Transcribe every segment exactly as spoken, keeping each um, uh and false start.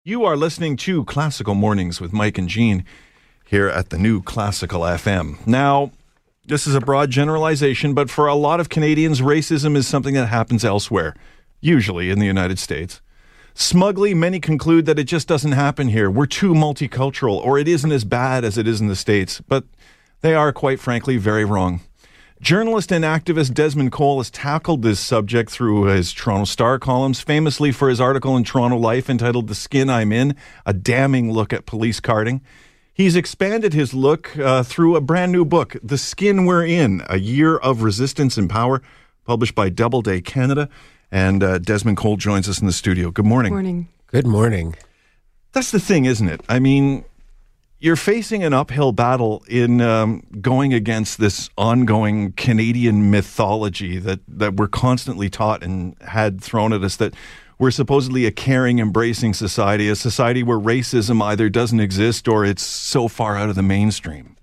You are listening to Classical Mornings with Mike and Gene here at the new Classical F M. Now, this is a broad generalization, but for a lot of Canadians, racism is something that happens elsewhere, usually in the United States. Smugly, many conclude that it just doesn't happen here. We're too multicultural, or it isn't as bad as it is in the States, but they are, quite frankly, very wrong. Journalist and activist Desmond Cole has tackled this subject through his Toronto Star columns, famously for his article in Toronto Life entitled The Skin I'm In, a damning look at police carding. He's expanded his look uh, through a brand new book, The Skin We're In, A Year of Resistance and Power, published by Doubleday Canada. And uh, Desmond Cole joins us in the studio. Good morning. Morning. Good morning. That's the thing, isn't it? I mean, you're facing an uphill battle in um, going against this ongoing Canadian mythology that, that we're constantly taught and had thrown at us, that we're supposedly a caring, embracing society, a society where racism either doesn't exist or it's so far out of the mainstream.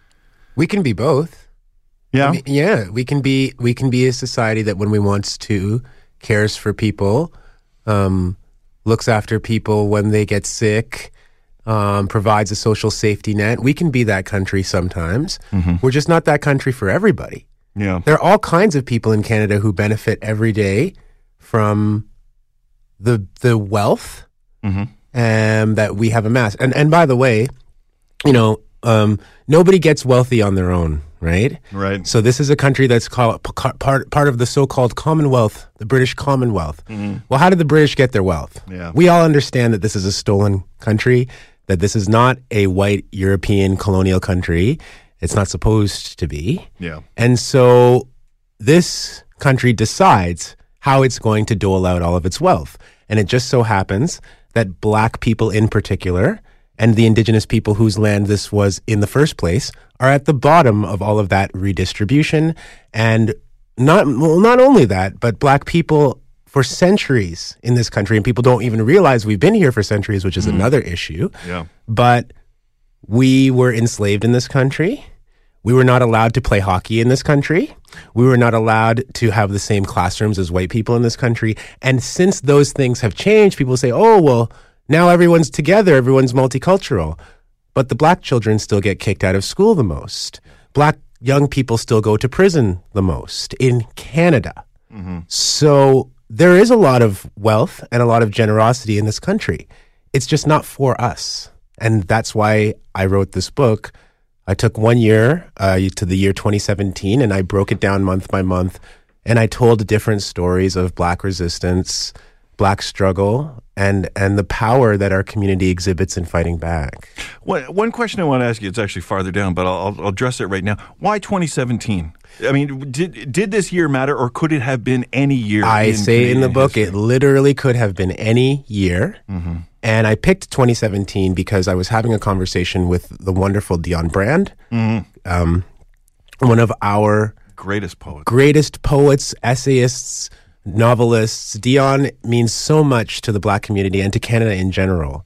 We can be both. Yeah? I mean, yeah, we can be we can be a society that when we want to, cares for people, um, looks after people when they get sick, Um, provides a social safety net. We can be that country sometimes. Mm-hmm. We're just not that country for everybody. Yeah. There are all kinds of people in Canada who benefit every day from the the wealth mm-hmm. um, that we have amassed. And and by the way, you know, um, nobody gets wealthy on their own, right? Right. So this is a country that's called part part of the so-called Commonwealth, the British Commonwealth. Mm-hmm. Well, how did the British get their wealth? Yeah. We all understand that this is a stolen country, that this is not a white European colonial country. It's not supposed to be. Yeah. And so this country decides how it's going to dole out all of its wealth. And it just so happens that black people in particular, and the indigenous people whose land this was in the first place, are at the bottom of all of that redistribution. And not well, not only that, but black people for centuries in this country, and people don't even realize we've been here for centuries, which is mm. another issue. Yeah. But we were enslaved in this country. We were not allowed to play hockey in this country. We were not allowed to have the same classrooms as white people in this country. And since those things have changed, people say, oh, well, now everyone's together, everyone's multicultural. But the black children still get kicked out of school the most. Black young people still go to prison the most in Canada. Mm-hmm. So there is a lot of wealth and a lot of generosity in this country. It's just not for us. And that's why I wrote this book. I took one year uh, to the year twenty seventeen, and I broke it down month by month. And I told different stories of black resistance, black struggle, and and the power that our community exhibits in fighting back. One, one question I want to ask you, it's actually farther down, but I'll, I'll address it right now. Why twenty seventeen? I mean, did did this year matter, or could it have been any year? I in say Canadian in the book, history? it literally could have been any year. Mm-hmm. And I picked twenty seventeen because I was having a conversation with the wonderful Dion Brand, mm-hmm. um, one of our greatest poets, greatest poets, essayists, novelists. Dion means so much to the black community and to Canada in general.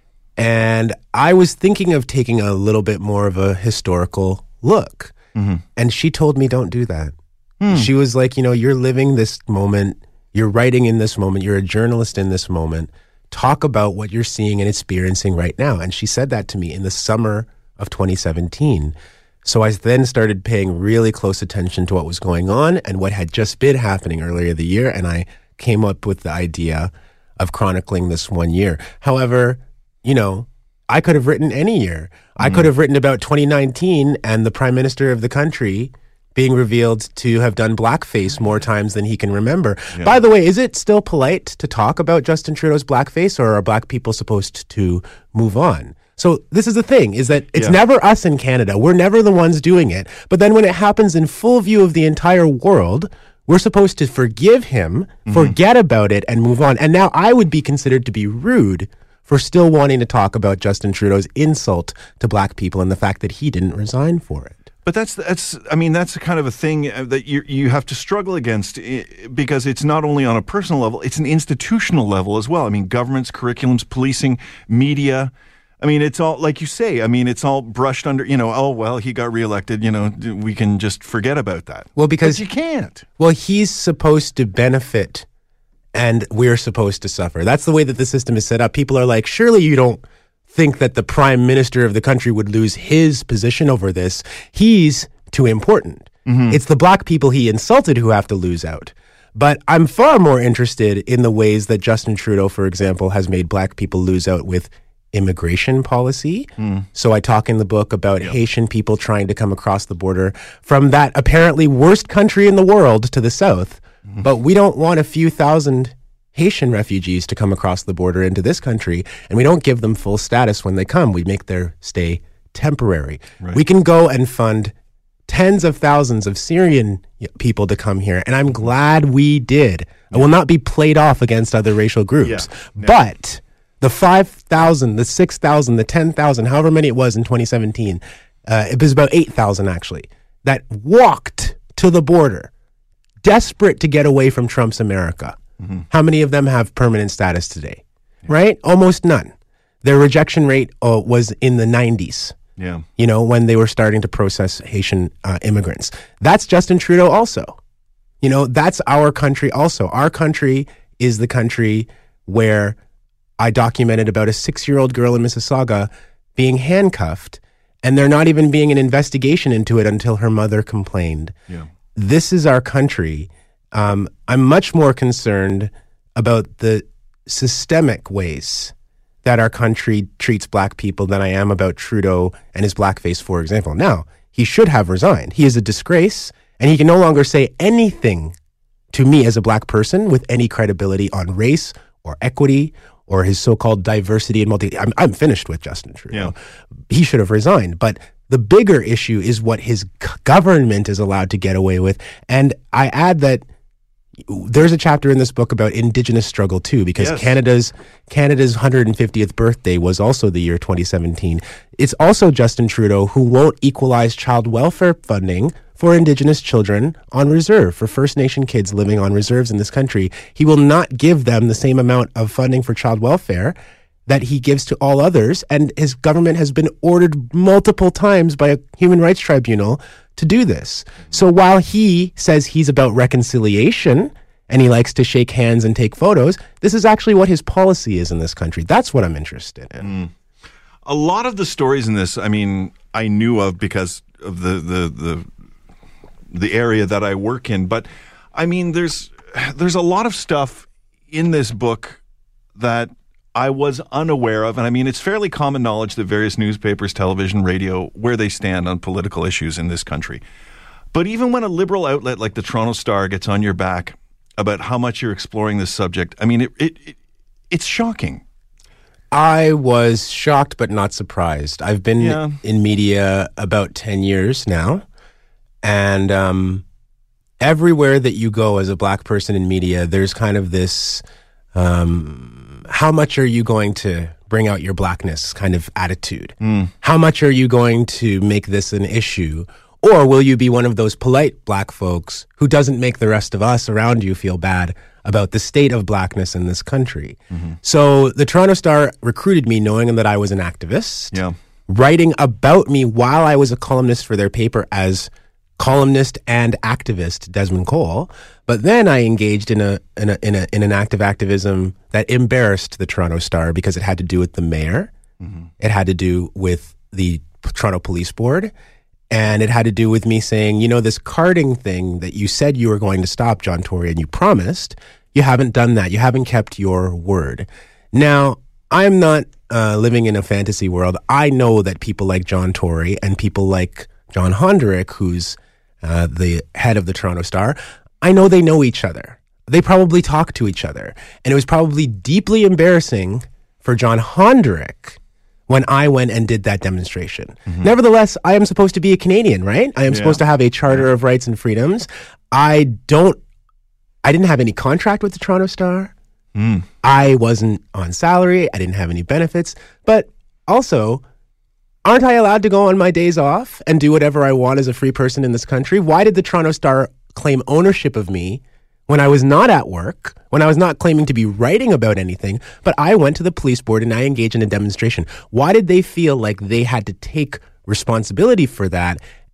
And I was thinking of taking a little bit more of a historical look. Mm-hmm. And she told me, don't do that. Mm. She was like, you know, you're living this moment. You're writing in this moment. You're a journalist in this moment. Talk about what you're seeing and experiencing right now. And she said that to me in the summer of twenty seventeen. So I then started paying really close attention to what was going on and what had just been happening earlier the year. And I came up with the idea of chronicling this one year. However, you know, I could have written any year. Mm-hmm. I could have written about twenty nineteen and the prime minister of the country being revealed to have done blackface more times than he can remember. Yeah. By the way, is it still polite to talk about Justin Trudeau's blackface, or are black people supposed to move on? So this is the thing, is that it's yeah. never us in Canada. We're never the ones doing it. But then when it happens in full view of the entire world, we're supposed to forgive him, mm-hmm. forget about it, and move on. And now I would be considered to be rude for still wanting to talk about Justin Trudeau's insult to black people and the fact that he didn't resign for it. But that's, that's I mean, that's kind of a thing that you you have to struggle against, because it's not only on a personal level, it's an institutional level as well. I mean, governments, curriculums, policing, media. I mean, it's all, like you say, I mean, it's all brushed under, you know, oh, well, he got reelected, you know, we can just forget about that. Well, because but you can't. Well, he's supposed to benefit and we're supposed to suffer. That's the way that the system is set up. People are like, surely you don't think that the prime minister of the country would lose his position over this. He's too important. Mm-hmm. It's the black people he insulted who have to lose out. But I'm far more interested in the ways that Justin Trudeau, for example, has made black people lose out with immigration policy. Mm. So I talk in the book about yep. Haitian people trying to come across the border from that apparently worst country in the world to the south. Mm. But we don't want a few thousand Haitian refugees to come across the border into this country, and we don't give them full status when they come. We make their stay temporary. Right. We can go and fund tens of thousands of Syrian people to come here, and I'm glad we did. Yeah. I will not be played off against other racial groups. Yeah. Yeah. But the five thousand, the six thousand, the ten thousand, however many it was in twenty seventeen, uh, it was about eight thousand actually, that walked to the border, desperate to get away from Trump's America. Mm-hmm. How many of them have permanent status today? Yeah. Right? Almost none. Their rejection rate uh, was in the nineties. Yeah. You know, when they were starting to process Haitian uh, immigrants. That's Justin Trudeau also. You know, that's our country also. Our country is the country where I documented about a six-year-old girl in Mississauga being handcuffed, and there not even being an investigation into it until her mother complained. Yeah. This is our country. Um, I'm much more concerned about the systemic ways that our country treats black people than I am about Trudeau and his blackface, for example. Now, he should have resigned. He is a disgrace, and he can no longer say anything to me as a black person with any credibility on race or equity or his so-called diversity and multi... I'm, I'm finished with Justin Trudeau. Yeah. He should have resigned. But the bigger issue is what his government is allowed to get away with. And I add that there's a chapter in this book about Indigenous struggle too, because yes. Canada's Canada's one hundred fiftieth birthday was also the year twenty seventeen. It's also Justin Trudeau who won't equalize child welfare funding for Indigenous children on reserve, for First Nation kids living on reserves in this country. He will not give them the same amount of funding for child welfare that he gives to all others, and his government has been ordered multiple times by a human rights tribunal to do this. So while he says he's about reconciliation and he likes to shake hands and take photos, this is actually what his policy is in this country. That's what I'm interested in. Mm. A lot of the stories in this, I mean, I knew of because of the the the, the area that I work in, but I mean, there's there's a lot of stuff in this book that I was unaware of. And I mean, it's fairly common knowledge that various newspapers, television, radio, where they stand on political issues in this country. But even when a liberal outlet like the Toronto Star gets on your back about how much you're exploring this subject, I mean, it, it, it it's shocking. I was shocked but not surprised. I've been yeah. in media about ten years now. And um, everywhere that you go as a black person in media, there's kind of this... Um, how much are you going to bring out your blackness kind of attitude? Mm. How much are you going to make this an issue? Or will you be one of those polite black folks who doesn't make the rest of us around you feel bad about the state of blackness in this country? Mm-hmm. So the Toronto Star recruited me knowing that I was an activist, yeah. writing about me while I was a columnist for their paper as columnist and activist Desmond Cole. But then I engaged in a, in a in a in an act of activism that embarrassed the Toronto Star because it had to do with the mayor, mm-hmm. it had to do with the Toronto Police Board, and it had to do with me saying, you know, this carding thing that you said you were going to stop, John Tory, and you promised, you haven't done that. You haven't kept your word. Now, I'm not uh, living in a fantasy world. I know that people like John Tory and people like John Hondrick, who's uh, the head of the Toronto Star, I know they know each other. They probably talk to each other. And it was probably deeply embarrassing for John Hondrick when I went and did that demonstration. Mm-hmm. Nevertheless, I am supposed to be a Canadian, right? I am yeah. supposed to have a Charter yeah. of Rights and Freedoms. I don't, I didn't have any contract with the Toronto Star. Mm. I wasn't on salary. I didn't have any benefits. But also, aren't I allowed to go on my days off and do whatever I want as a free person in this country? Why did the Toronto Star claim ownership of me when I was not at work, when I was not claiming to be writing about anything, but I went to the police board and I engaged in a demonstration? Why did they feel like they had to take responsibility for that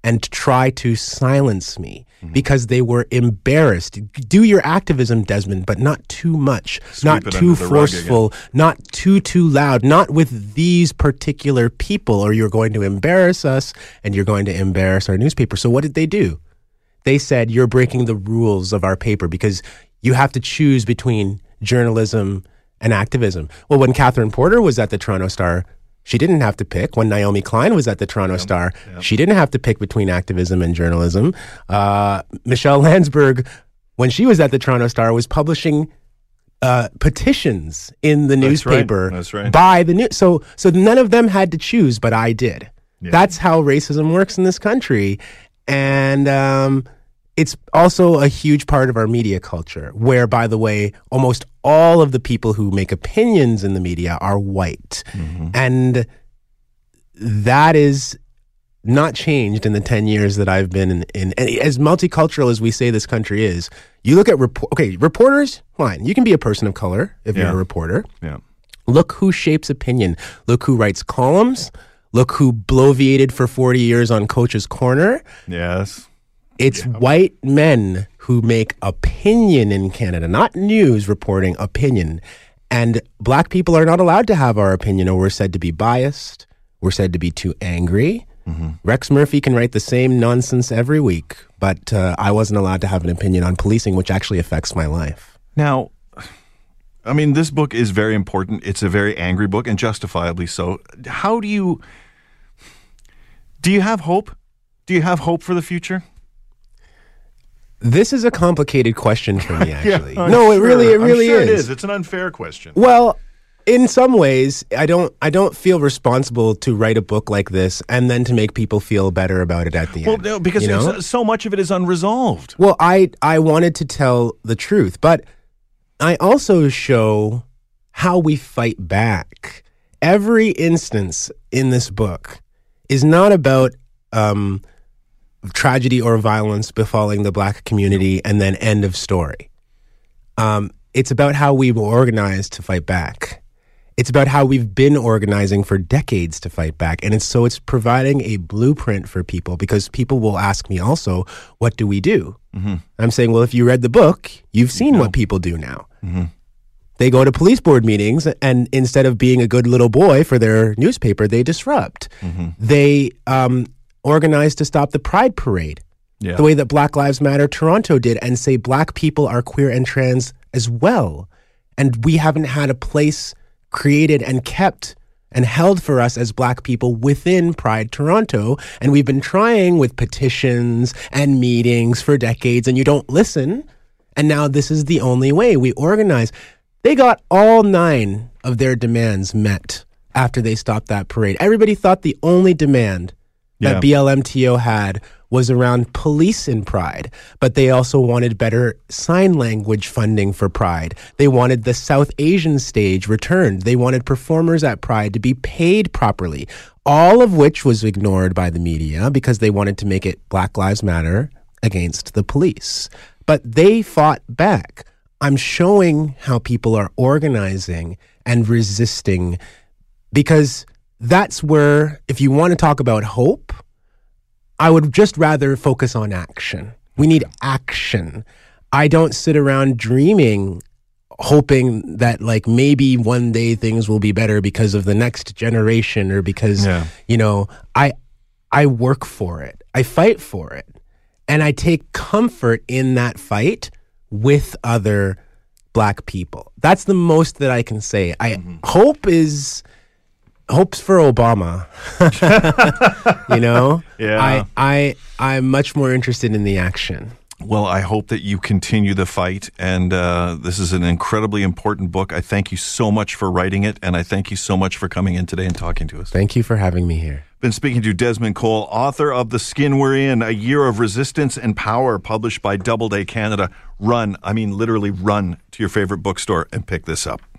and try to silence me mm-hmm. because they were embarrassed. Do your activism, Desmond, but not too much, Sweep not too forceful, not too, too loud, not with these particular people, or you're going to embarrass us and you're going to embarrass our newspaper. So what did they do? They said, you're breaking the rules of our paper because you have to choose between journalism and activism. Well, when Catherine Porter was at the Toronto Star, she didn't have to pick. When Naomi Klein was at the Toronto yep. Star, yep. she didn't have to pick between activism and journalism. Uh, Michelle Landsberg, when she was at the Toronto Star, was publishing uh, petitions in the That's newspaper right. That's right. by the news. So, so none of them had to choose, but I did. Yeah. That's how racism works in this country. And um, it's also a huge part of our media culture, where, by the way, almost all of the people who make opinions in the media are white. Mm-hmm. And that is not changed in the ten years that I've been in, in. And as multicultural as we say this country is, you look at, report, okay, reporters, fine. You can be a person of color if yeah. you're a reporter. Yeah. Look who shapes opinion. Look who writes columns. Look who bloviated for forty years on Coach's Corner. Yes. It's yeah. white men who make opinion in Canada, not news reporting, opinion. And black people are not allowed to have our opinion, or we're said to be biased. We're said to be too angry. Mm-hmm. Rex Murphy can write the same nonsense every week, but uh, I wasn't allowed to have an opinion on policing, which actually affects my life. Now, I mean, this book is very important. It's a very angry book, and justifiably so. How do you... Do you have hope? Do you have hope for the future? This is a complicated question for me, actually. yeah, no, it sure. really, it really I'm sure is. It is. It's an unfair question. Well, in some ways, I don't, I don't feel responsible to write a book like this and then to make people feel better about it at the well, end. Well, no, because you know? so much of it is unresolved. Well, I, I wanted to tell the truth, but I also show how we fight back. Every instance in this book is not about um, tragedy or violence befalling the black community and then end of story. Um, it's about how we've organized to fight back. It's about how we've been organizing for decades to fight back. And it's so it's providing a blueprint for people, because people will ask me also, what do we do? Mm-hmm. I'm saying, well, if you read the book, you've seen you know. what people do now. Mm-hmm. They go to police board meetings, and instead of being a good little boy for their newspaper, they disrupt. Mm-hmm. They um, organize to stop the Pride Parade, yeah. the way that Black Lives Matter Toronto did, and say black people are queer and trans as well. And we haven't had a place created and kept and held for us as black people within Pride Toronto. And we've been trying with petitions and meetings for decades, and you don't listen. And now this is the only way we organize. They got all nine of their demands met after they stopped that parade. Everybody thought the only demand that yeah. B L M T O had was around police in Pride, but they also wanted better sign language funding for Pride. They wanted the South Asian stage returned. They wanted performers at Pride to be paid properly, all of which was ignored by the media because they wanted to make it Black Lives Matter against the police. But they fought back. I'm showing how people are organizing and resisting, because that's where, if you want to talk about hope, I would just rather focus on action. We need action. I don't sit around dreaming, hoping that like maybe one day things will be better because of the next generation, or because, yeah. you know, I I work for it. I fight for it. And I take comfort in that fight with other black people. That's the most that I can say. I mm-hmm. hope is hope's for Obama. You know? Yeah. I I I'm much more interested in the action. Well, I hope that you continue the fight, and uh, this is an incredibly important book. I thank you so much for writing it, and I thank you so much for coming in today and talking to us. Thank you for having me here. Been speaking to Desmond Cole, author of The Skin We're In, A Year of Resistance and Power, published by Doubleday Canada. Run, I mean literally run to your favorite bookstore and pick this up.